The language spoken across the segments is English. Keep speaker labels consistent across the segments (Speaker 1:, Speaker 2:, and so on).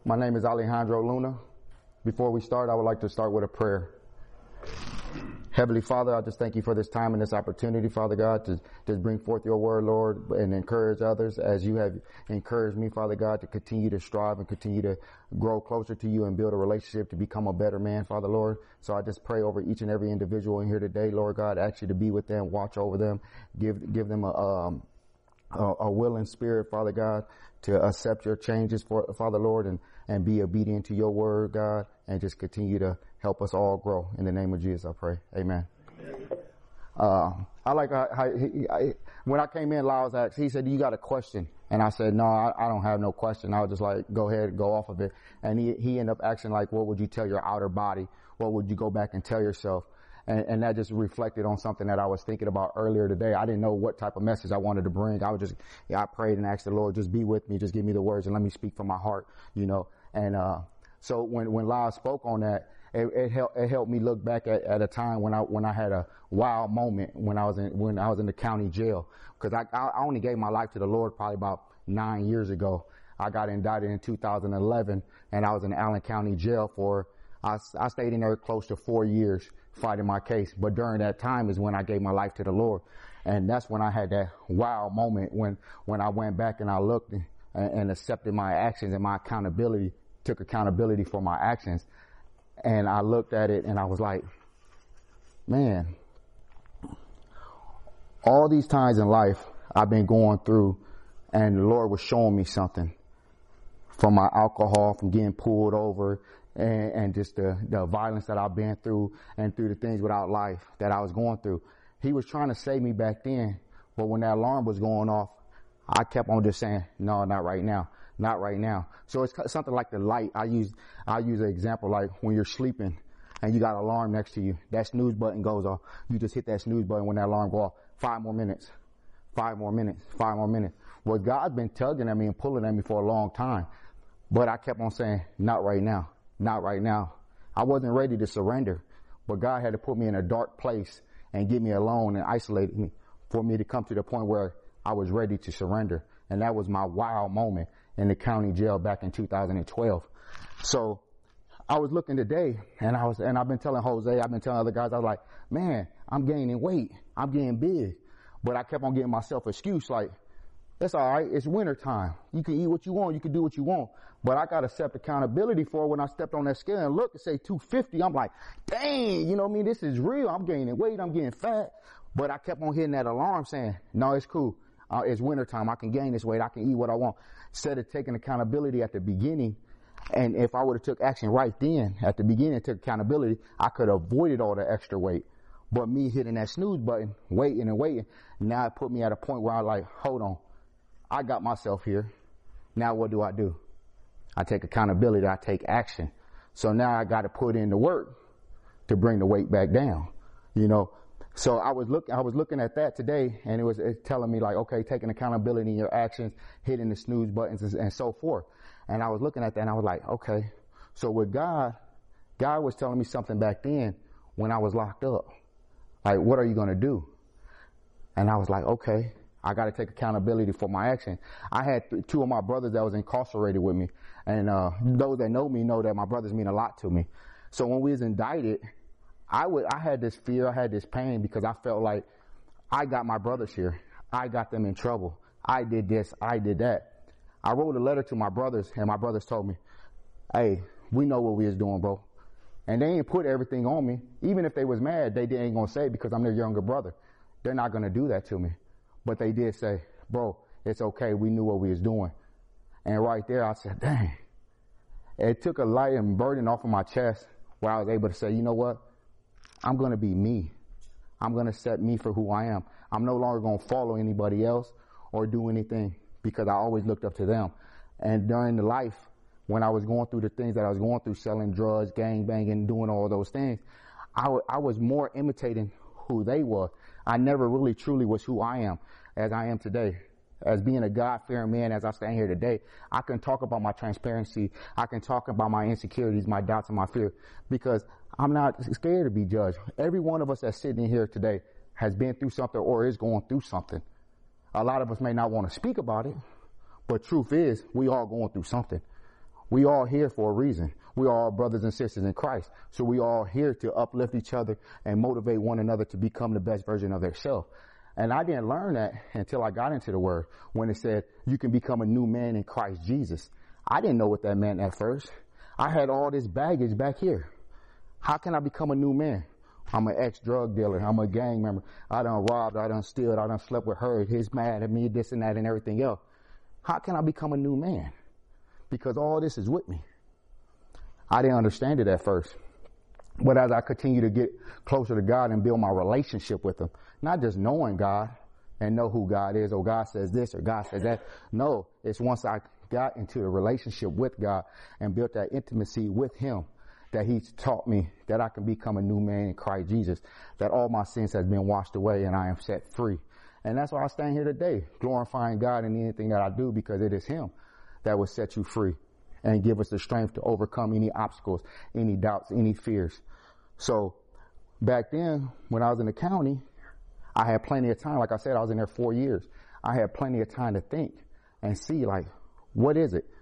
Speaker 1: My name is Alejandro Luna. Before we start, I would like to start with a prayer. Heavenly Father, I just thank you for this time and this opportunity, Father God, to just bring forth your word, Lord, and encourage others as you have encouraged me, Father God, to continue to strive and continue to grow closer to you and build a relationship to become a better man, Father Lord. So I just pray over each and every individual in here today, Lord God, ask you to be with them, watch over them, give them a willing spirit, Father God, to accept your changes, for Father Lord, and be obedient to your word, God, and just continue to help us all grow. In the name of Jesus, I pray. Amen. I like how when I came in, Lyles asked, he said, "You got a question?" And I said, "No, I don't have no question." I was just like, "Go ahead, go off of it." And he ended up asking, like, "What would you tell your outer body? What would you go back and tell yourself?" And that just reflected on something that I was thinking about earlier today. I didn't know what type of message I wanted to bring. I prayed and asked the Lord, just be with me, just give me the words and let me speak from my heart, you know. And so when Lyles spoke on that, it helped me look back at a time when I had a wild moment when I was in the county jail, because I only gave my life to the Lord probably about 9 years ago. I got indicted in 2011, and I was in Allen County Jail I stayed in there close to 4 years fighting my case. But during that time is when I gave my life to the Lord. And that's when I had that wild moment when I went back and I looked and accepted my actions and my accountability, took accountability for my actions. And I looked at it and I was like, man, all these times in life I've been going through, and the Lord was showing me something from my alcohol, from getting pulled over, and just the violence that I've been through, and through the things without life that I was going through. He was trying to save me back then, but when that alarm was going off, I kept on just saying, no, not right now, not right now. So it's something like the light. I use an example like when you're sleeping and you got an alarm next to you, that snooze button goes off. You just hit that snooze button when that alarm goes off. 5 more minutes, 5 more minutes, 5 more minutes. Well, God's been tugging at me and pulling at me for a long time, but I kept on saying, not right now. Not right now. I wasn't ready to surrender, but God had to put me in a dark place and get me alone and isolate me for me to come to the point where I was ready to surrender. And that was my wild moment in the county jail back in 2012. So I was looking today and I've been telling Jose, I've been telling other guys, I was like, man, I'm gaining weight. I'm getting big. But I kept on giving myself an excuse like, that's all right. It's winter time. You can eat what you want. You can do what you want. But I got to accept accountability for when I stepped on that scale and look and say 250. I'm like, dang, you know what I mean? This is real. I'm gaining weight. I'm getting fat. But I kept on hitting that alarm saying, no, it's cool. It's winter time. I can gain this weight. I can eat what I want. Instead of taking accountability at the beginning. And if I would have took action right then at the beginning and took accountability, I could have avoided all the extra weight. But me hitting that snooze button, waiting and waiting, now it put me at a point where I'm like, hold on. I got myself here. Now what do? I take accountability. I take action. So now I got to put in the work to bring the weight back down, you know. So I was looking at that today, and it's telling me like, okay, taking accountability in your actions, hitting the snooze buttons and so forth. And I was looking at that and I was like, okay. So with God was telling me something back then when I was locked up. Like, what are you going to do? And I was like, okay. I got to take accountability for my action. I had 2 of my brothers that was incarcerated with me. And those that know me know that my brothers mean a lot to me. So when we was indicted, I had this fear, I had this pain because I felt like I got my brothers here. I got them in trouble. I did this, I did that. I wrote a letter to my brothers, and my brothers told me, hey, we know what we was doing, bro. And they ain't put everything on me. Even if they was mad, they ain't going to say it because I'm their younger brother. They're not going to do that to me. But they did say, bro, it's okay. We knew what we was doing. And right there, I said, dang. It took a light and burden off of my chest where I was able to say, you know what? I'm going to be me. I'm going to set me for who I am. I'm no longer going to follow anybody else or do anything because I always looked up to them. And during the life, when I was going through the things that I was going through, selling drugs, gang banging, doing all those things, I was more imitating who they were. I never really truly was who I am as I am today. As being a God-fearing man, as I stand here today, I can talk about my transparency. I can talk about my insecurities, my doubts, and my fear because I'm not scared to be judged. Every one of us that's sitting here today has been through something or is going through something. A lot of us may not want to speak about it, but truth is we all going through something. We all here for a reason. We are all brothers and sisters in Christ. So we all here to uplift each other and motivate one another to become the best version of themselves. And I didn't learn that until I got into the word when it said you can become a new man in Christ Jesus. I didn't know what that meant at first. I had all this baggage back here. How can I become a new man? I'm an ex-drug dealer. I'm a gang member. I done robbed. I done stealed. I done slept with her. He's mad at me, this and that and everything else. How can I become a new man? Because all this is with me. I didn't understand it at first. But as I continue to get closer to God and build my relationship with him, not just knowing God and know who God is, or God says this or God says that. No, it's once I got into a relationship with God and built that intimacy with him that he's taught me that I can become a new man in Christ Jesus, that all my sins has been washed away and I am set free. And that's why I stand here today, glorifying God in anything that I do, because it is him that will set you free and give us the strength to overcome any obstacles, any doubts, any fears. So back then, when I was in the county, I had plenty of time. Like I said, I was in there 4 years. I had plenty of time to think and see, like, what is it?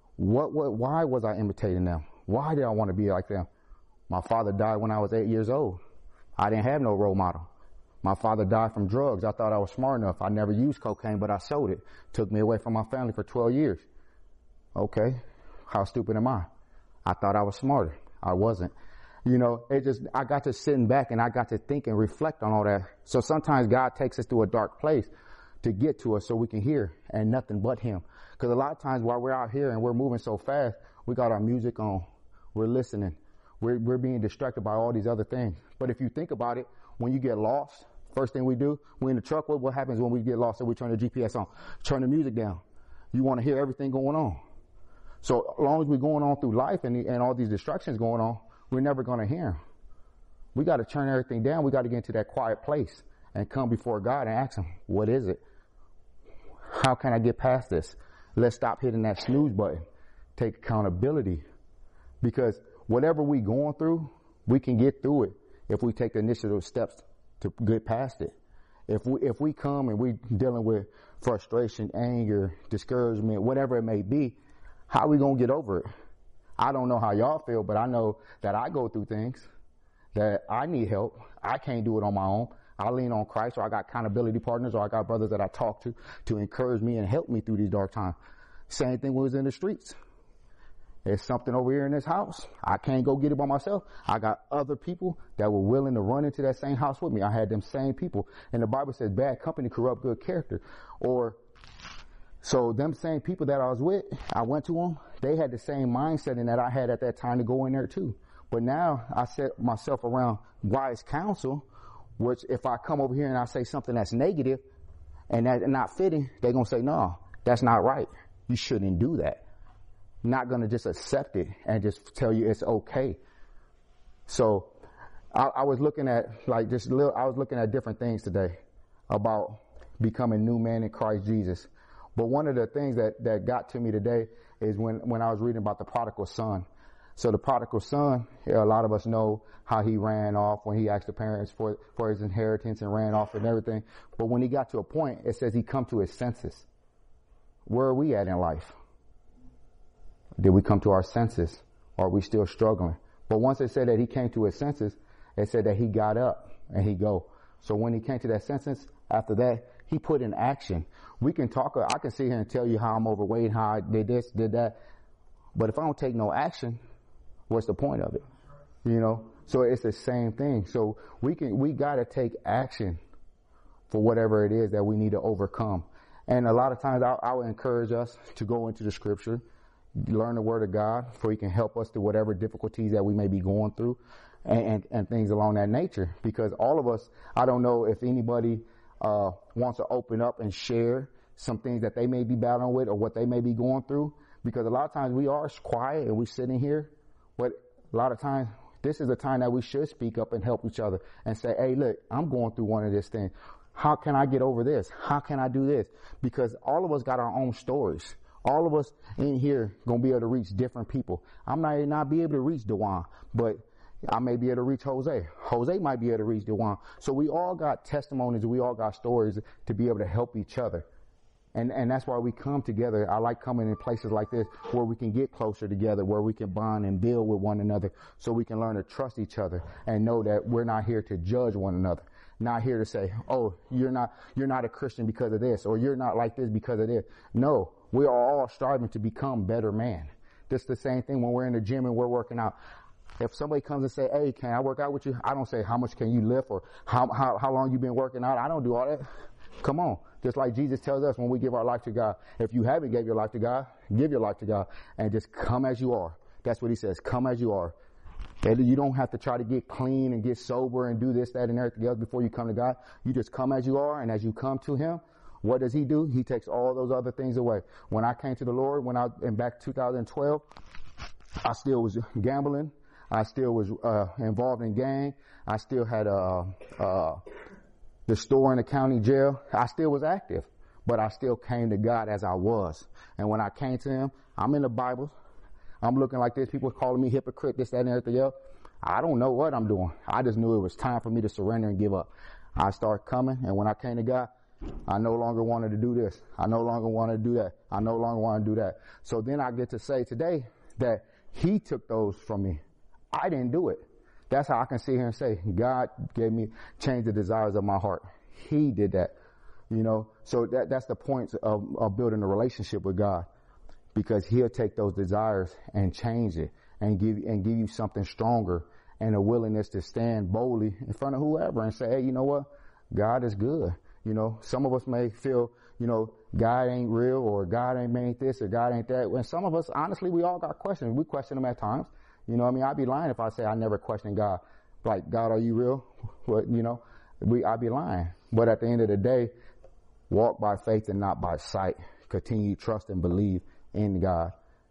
Speaker 1: Why was I imitating them? Why did I want to be like them? My father died when I was 8 years old. I didn't have no role model. My father died from drugs. I thought I was smart enough. I never used cocaine, but I sold it. Took me away from my family for 12 years. Okay. How stupid am I? I thought I was smarter. I wasn't. You know, I got to sitting back and I got to think and reflect on all that. So sometimes God takes us to a dark place to get to us so we can hear and nothing but him. Because a lot of times while we're out here and we're moving so fast, we got our music on. We're listening. We're being distracted by all these other things. But if you think about it, when you get lost, first thing we do, we're in the truck. What happens when we get lost? So we turn the GPS on, turn the music down. You want to hear everything going on. So as long as we're going on through life and all these distractions going on, we're never going to hear him. We got to turn everything down. We got to get into that quiet place and come before God and ask him, what is it? How can I get past this? Let's stop hitting that snooze button. Take accountability. Because whatever we going through, we can get through it if we take the initiative steps to get past it. If we come and we dealing with frustration, anger, discouragement, whatever it may be, how are we going to get over it? I don't know how y'all feel, but I know that I go through things that I need help. I can't do it on my own. I lean on Christ, or I got accountability partners, or I got brothers that I talk to encourage me and help me through these dark times. Same thing when I was in the streets. There's something over here in this house. I can't go get it by myself. I got other people that were willing to run into that same house with me. I had them same people. And the Bible says bad company corrupt good character. So them same people that I was with, I went to them. They had the same mindset that I had at that time to go in there too. But now I set myself around wise counsel, which if I come over here and I say something that's negative and that's not fitting, they're going to say, no, that's not right. You shouldn't do that. Not going to just accept it and just tell you it's okay. So I was looking at I was looking at different things today about becoming new man in Christ Jesus. But one of the things that got to me today is when I was reading about the prodigal son. So the prodigal son, a lot of us know how he ran off when he asked the parents for his inheritance and ran off and everything. But when he got to a point, it says he come to his senses. Where are we at in life? Did we come to our senses? Or are we still struggling? But once it said that he came to his senses, it said that he got up and he go. So when he came to that senses, after that, he put in action. We can talk, I can sit here and tell you how I'm overweight, how I did this, did that. But if I don't take no action, what's the point of it? You know? So it's the same thing. So we got to take action for whatever it is that we need to overcome. And a lot of times I would encourage us to go into the scripture, learn the word of God, for he can help us through whatever difficulties that we may be going through and things along that nature. Because all of us, I don't know if anybody wants to open up and share some things that they may be battling with or what they may be going through. Because a lot of times we are quiet and we're sitting here, but a lot of times this is a time that we should speak up and help each other and say, hey, look, I'm going through one of this thing. How can I get over this? How can I do this? Because all of us got our own stories. All of us in here going to be able to reach different people. I might not be able to reach Dewan, but I may be able to reach Jose. Jose might be able to reach Dewan. So we all got testimonies. We all got stories to be able to help each other. And that's why we come together. I like coming in places like this where we can get closer together, where we can bond and build with one another so we can learn to trust each other and know that we're not here to judge one another. Not here to say, oh, you're not a Christian because of this, or you're not like this because of this. No, we are all striving to become better man. Just the same thing when we're in the gym and we're working out. If somebody comes and say, hey, can I work out with you? I don't say, how much can you lift or how long you been working out? I don't do all that. Come on. Just like Jesus tells us when we give our life to God. If you haven't gave your life to God, give your life to God and just come as you are. That's what he says. Come as you are. And you don't have to try to get clean and get sober and do this, that, and everything else before you come to God. You just come as you are, and as you come to him, what does he do? He takes all those other things away. When I came to the Lord, back 2012, I still was gambling. I still was involved in gang. I still had the store in the county jail. I still was active, but I still came to God as I was. And when I came to him, I'm in the Bible. I'm looking like this. People calling me hypocrite, this, that, and everything else. I don't know what I'm doing. I just knew it was time for me to surrender and give up. I started coming, and when I came to God, I no longer wanted to do this. I no longer wanted to do that. I no longer want to do that. So then I get to say today that he took those from me. I didn't do it. That's how I can sit here and say, God changed the desires of my heart. He did that, So that's the point of building a relationship with God, because he'll take those desires and change it and give you something stronger and a willingness to stand boldly in front of whoever and say, hey, you know what? God is good. Some of us may feel, God ain't real, or God ain't made this, or God ain't that. And some of us, honestly, we all got questions. We question them at times. I'd be lying if I say I never questioned God. Like, God, are you real? I'd be lying. But at the end of the day, walk by faith and not by sight. Continue to trust and believe in God,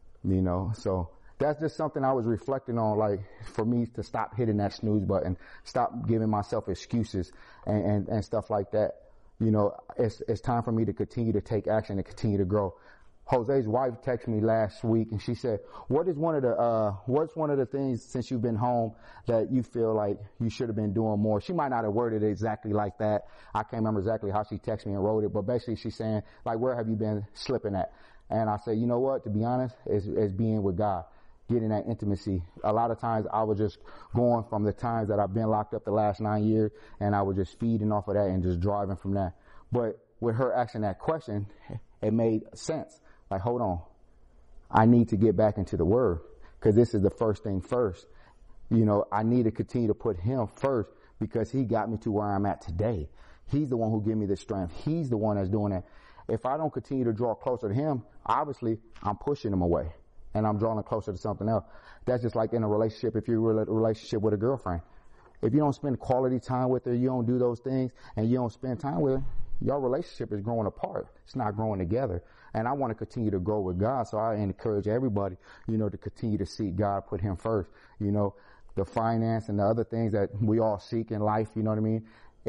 Speaker 1: So that's just something I was reflecting on, like, for me to stop hitting that snooze button, stop giving myself excuses and stuff like that. It's time for me to continue to take action and continue to grow. Jose's wife texted me last week and she said, what's one of the things since you've been home that you feel like you should have been doing more? She might not have worded it exactly like that. I can't remember exactly how she texted me and wrote it, but basically she's saying, like, where have you been slipping at? And I said, you know what, to be honest, is being with God, getting that intimacy. A lot of times I was just going from the times that I've been locked up the last 9 years, and I was just feeding off of that and just driving from that. But with her asking that question, it made sense. Like, hold on, I need to get back into the Word, because this is the first thing first. I need to continue to put him first, because he got me to where I'm at today. He's the one who gave me the strength. He's the one that's doing it. If I don't continue to draw closer to him, obviously I'm pushing him away and I'm drawing closer to something else. That's just like in a relationship. If you're in a relationship with a girlfriend, if you don't spend quality time with her, you don't do those things, and you don't spend time with her, your relationship is growing apart. It's not growing together. And I want to continue to grow with God. So I encourage everybody, to continue to seek God, put him first. The finance and the other things that we all seek in life, you know what I mean?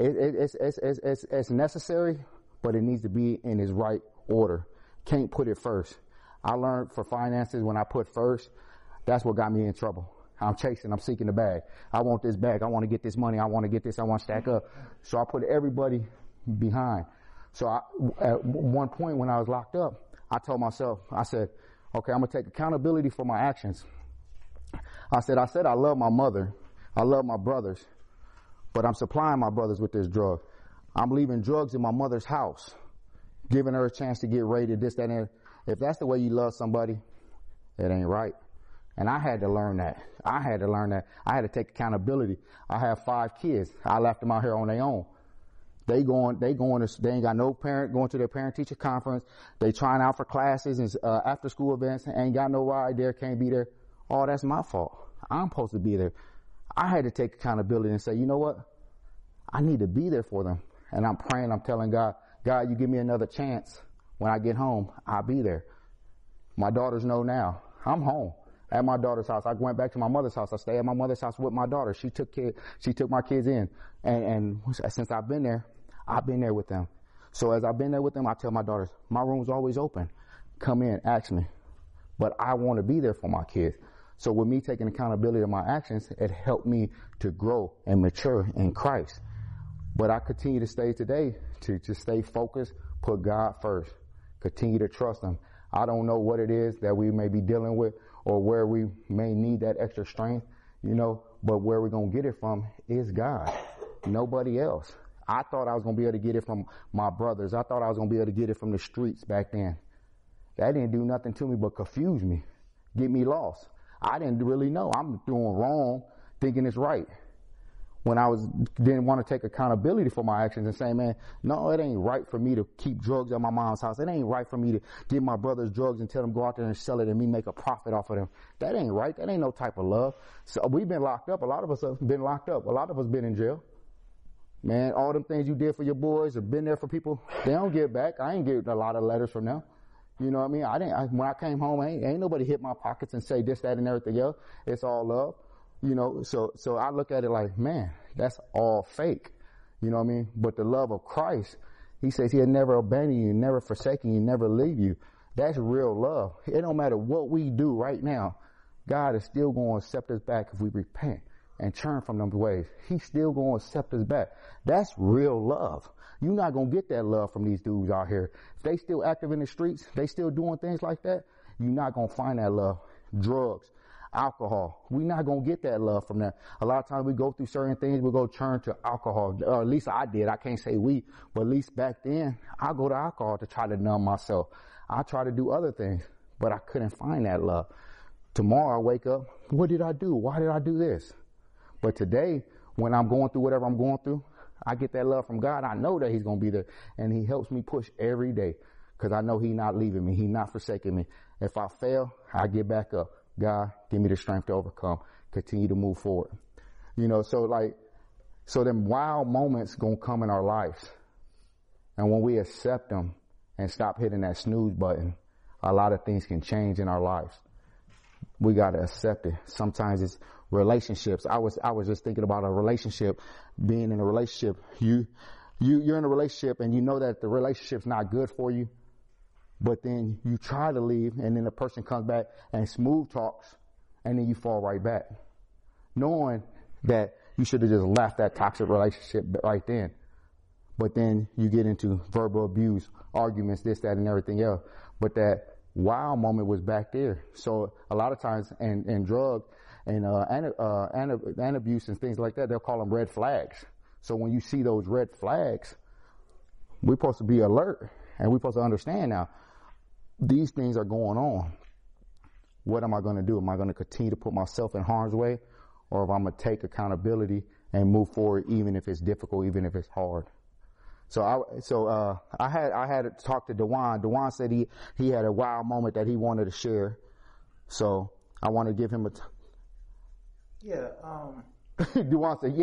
Speaker 1: It's necessary, but it needs to be in its right order. Can't put it first. I learned for finances, when I put first, that's what got me in trouble. I'm seeking the bag. I want this bag. I want to get this money. I want to get this. I want to stack up. So I put everybody behind. So at one point when I was locked up, I told myself, I said, okay, I'm going to take accountability for my actions. I said, I love my mother. I love my brothers, but I'm supplying my brothers with this drug. I'm leaving drugs in my mother's house, giving her a chance to get raided, this, that, and that. If that's the way you love somebody, it ain't right. And I had to learn that. I had to take accountability. I have 5 kids. I left them out here on their own. They ain't got no parent going to their parent teacher conference. They trying out for classes and after school events. Ain't got no ride there, can't be there. Oh, that's my fault. I'm supposed to be there. I had to take accountability and say, you know what? I need to be there for them. And I'm praying, I'm telling God, you give me another chance. When I get home, I'll be there. My daughters know now. I'm home at my daughter's house. I went back to my mother's house. I stay at my mother's house with my daughter. She took my kids in. And since I've been there with them. So as I've been there with them, I tell my daughters, my room's always open. Come in, ask me. But I want to be there for my kids. So with me taking accountability of my actions, it helped me to grow and mature in Christ. But I continue to stay today to stay focused, put God first. Continue to trust him. I don't know what it is that we may be dealing with or where we may need that extra strength, but where we're going to get it from is God. Nobody else. I thought I was going to be able to get it from my brothers. I thought I was going to be able to get it from the streets back then. That didn't do nothing to me but confuse me, get me lost. I didn't really know. I'm doing wrong, thinking it's right. When I didn't want to take accountability for my actions and say, man, no, it ain't right for me to keep drugs at my mom's house. It ain't right for me to give my brothers drugs and tell them go out there and sell it and me make a profit off of them. That ain't right. That ain't no type of love. So we've been locked up. A lot of us have been locked up. A lot of us been in jail. Man, all them things you did for your boys or been there for people, they don't get back. I ain't getting a lot of letters from them. You know what I mean? When I came home, ain't nobody hit my pockets and say this, that, and everything else. It's all love. So I look at it like, man, that's all fake. You know what I mean? But the love of Christ, he says he'll never abandon you, never forsaken you, never leave you. That's real love. It don't matter what we do right now. God is still going to accept us back if we repent and turn from them ways. He's still going to accept us back. That's real love. You're not going to get that love from these dudes out here. If they still active in the streets, they still doing things like that, you're not going to find that love. Drugs, alcohol. We're not going to get that love from that. A lot of times we go through certain things, we go turn to alcohol. Or at least I did. I can't say we, but at least back then, I go to alcohol to try to numb myself. I try to do other things, but I couldn't find that love. Tomorrow I wake up, what did I do? Why did I do this? But today, when I'm going through whatever I'm going through, I get that love from God. I know that he's going to be there, and he helps me push every day because I know he's not leaving me. He's not forsaking me. If I fail, I get back up. God, give me the strength to overcome, continue to move forward. So them wild moments going to come in our lives. And when we accept them and stop hitting that snooze button, a lot of things can change in our lives. We got to accept it. Sometimes it's relationships. I was just thinking about a relationship, being in a relationship. You're in a relationship and you know that the relationship's not good for you. But then you try to leave, and then the person comes back and smooth talks, and then you fall right back. Knowing that you should have just left that toxic relationship right then. But then you get into verbal abuse, arguments, this, that, and everything else. But that wow moment was back there. So a lot of times, and drug and abuse and things like that, they'll call them red flags. So when you see those red flags, we're supposed to be alert, and we're supposed to understand now, these things are going on. What am I going to do? Am I going to continue to put myself in harm's way, or if I'm going to take accountability and move forward, even if it's difficult, even if it's hard? So I had talked to Dewan. Dewan said he had a wild moment that he wanted to share. So I want to give him Dewan said,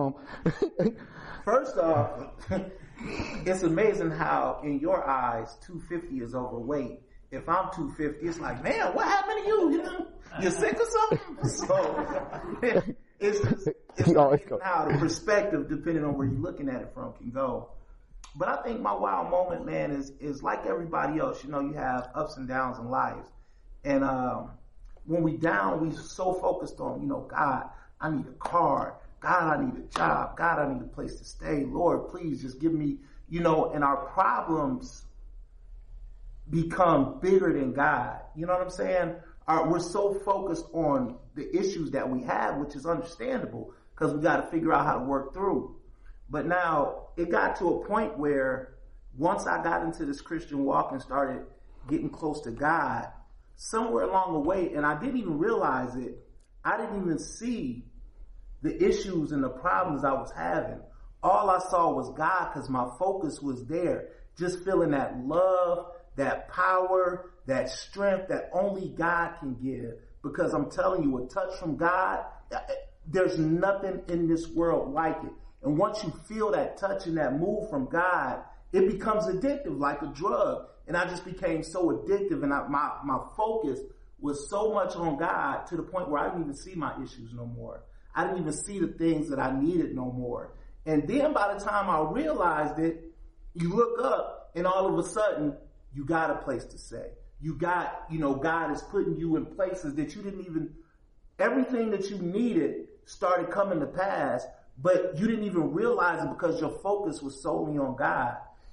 Speaker 2: First off, it's amazing how in your eyes 250 is overweight. If I'm 250, it's like, man, what happened to you? You're sick or something? So it's amazing how the perspective, depending on where you're looking at it from, can go. But I think my wild moment, man, is like everybody else. You have ups and downs in life. And when we down, we so focused on, God, I need a car. God, I need a job. God, I need a place to stay. Lord, please just give me, and our problems become bigger than God. You know what I'm saying? We're so focused on the issues that we have, which is understandable because we got to figure out how to work through. But now it got to a point where once I got into this Christian walk and started getting close to God, somewhere along the way, and I didn't even realize it, I didn't even see the issues and the problems I was having. All I saw was God because my focus was there. Just feeling that love, that power, that strength that only God can give. Because I'm telling you, a touch from God, there's nothing in this world like it. And once you feel that touch and that move from God, it becomes addictive like a drug. And I just became so addictive, and my focus was so much on God to the point where I didn't even see my issues no more. I didn't even see the things that I needed no more. And then by the time I realized it, you look up and all of a sudden you got a place to stay. You got, God is putting you in places that you didn't even, everything that you needed started coming to pass, but you didn't even realize it because your focus was solely on God.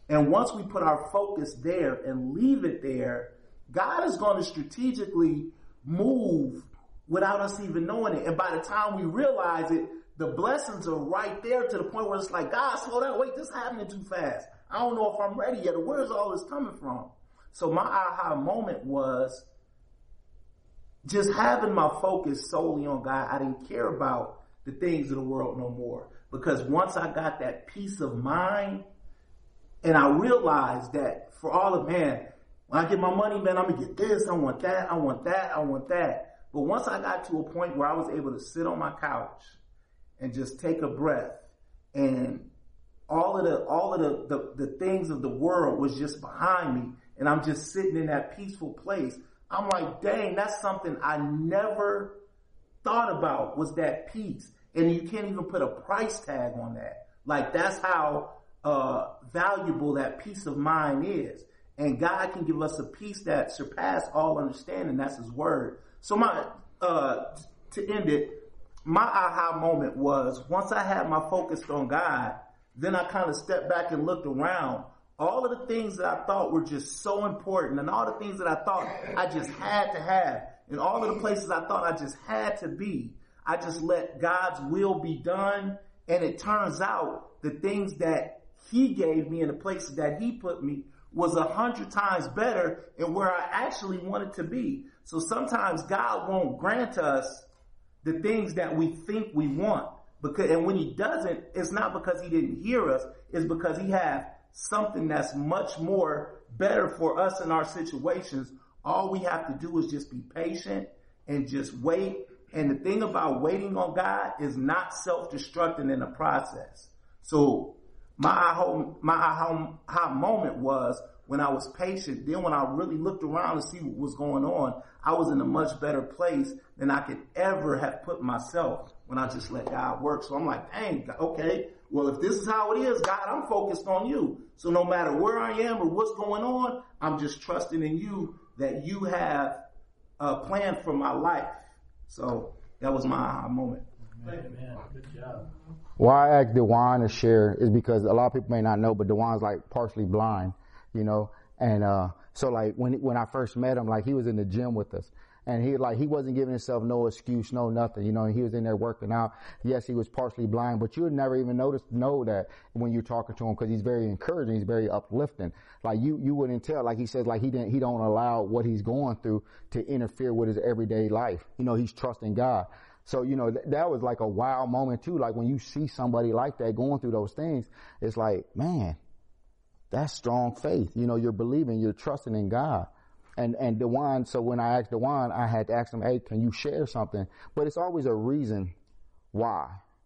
Speaker 2: And once we put our focus there and leave it there, God is going to strategically move without us even knowing it. And by the time we realize it, the blessings are right there to the point where it's like, God, slow down. Wait, this is happening too fast. I don't know if I'm ready yet, or where's all this coming from? So my aha moment was just having my focus solely on God. I didn't care about the things of the world no more. Because once I got that peace of mind, and I realized that for all of, man, when I get my money, man, I'm going to get this, I want that, I want that, I want that. But once I got to a point where I was able to sit on my couch and just take a breath, and all of the things of the world was just behind me, and I'm just sitting in that peaceful place, I'm like, dang, that's something I never thought about, was that peace. And you can't even put a price tag on that. Like, that's how valuable that peace of mind is. And God can give us a peace that surpasses all understanding. That's His word. So to end it, my aha moment was once I had my focus on God, then I kind of stepped back and looked around. All of the things that I thought were just so important, and all the things that I thought I just had to have, and all of the places I thought I just had to be, I just let God's will be done. And it turns out the things that He gave me and the places that He put me was 100 times better and where I actually wanted to be. So sometimes God won't grant us the things that we think we want. And when He doesn't, it's not because He didn't hear us. It's because He has something that's much more better for us in our situations. All we have to do is just be patient and just wait. And the thing about waiting on God is not self-destructing in the process. So my aha moment was when I was patient. Then when I really looked around to see what was going on, I was in a much better place than I could ever have put myself when I just let God work. So I'm like, dang, okay, well, if this is how it is, God, I'm focused on You. So no matter where I am or what's going on, I'm just trusting in You that You have a plan for my life. So that was my aha moment.
Speaker 3: Amen. Good job.
Speaker 1: Why I asked DeJuan to share is because a lot of people may not know, but DeJuan's like partially blind, you know, and so like when I first met him, like he was in the gym with us, and he wasn't giving himself no excuse, no nothing, you know, and he was in there working out. Yes, he was partially blind, but you would never even know that when you're talking to him, because he's very encouraging, he's very uplifting. Like you wouldn't tell, like he says, like he don't allow what he's going through to interfere with his everyday life. You know, he's trusting God. So, you know, that was like a wow moment too. Like when you see somebody like that going through those things, it's like, man, that's strong faith. You know, you're believing, you're trusting in God. And DeJuan, so when I asked DeJuan, I had to ask him, hey, can you share something? But it's always a reason why.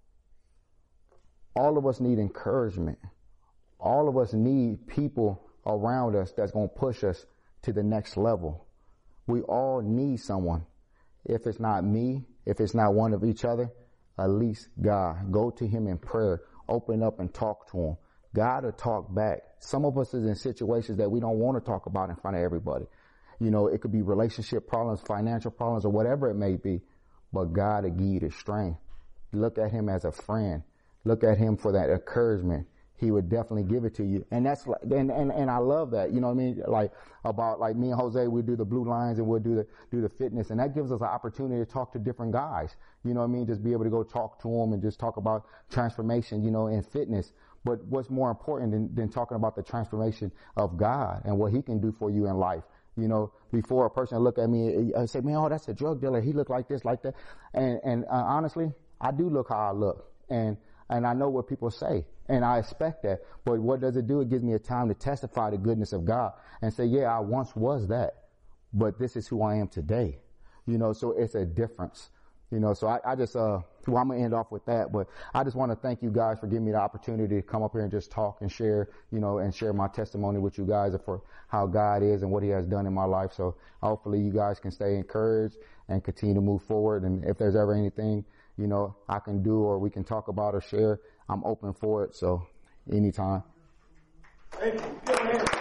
Speaker 1: All of us need encouragement. All of us need people around us that's going to push us to the next level. We all need someone. If it's not me, if it's not one of each other, at least God. Go to Him in prayer. Open up and talk to Him. God will talk back. Some of us is in situations that we don't want to talk about in front of everybody. You know, it could be relationship problems, financial problems, or whatever it may be. But God will give you the strength. Look at Him as a friend. Look at Him for that encouragement. He would definitely give it to you. And that's like, and I love that. You know what I mean? Like me and Jose, we do the blue lines and we'll do the fitness. And that gives us an opportunity to talk to different guys. You know what I mean? Just be able to go talk to them and just talk about transformation, you know, in fitness. But what's more important than talking about the transformation of God and what He can do for you in life? You know, before a person look at me, I say, man, oh, that's a drug dealer. He look like this, like that. And honestly, I do look how I look. And I know what people say. And I expect that. But what does it do? It gives me a time to testify the goodness of God and say, yeah, I once was that, but this is who I am today. You know, so it's a difference. You know, so I just, well, I'm going to end off with that, but I just want to thank you guys for giving me the opportunity to come up here and just talk and share, you know, and share my testimony with you guys for how God is and what He has done in my life. So hopefully you guys can stay encouraged and continue to move forward. And if there's ever anything, you know, I can do or we can talk about or share, I'm open for it. So anytime.
Speaker 3: Thank you.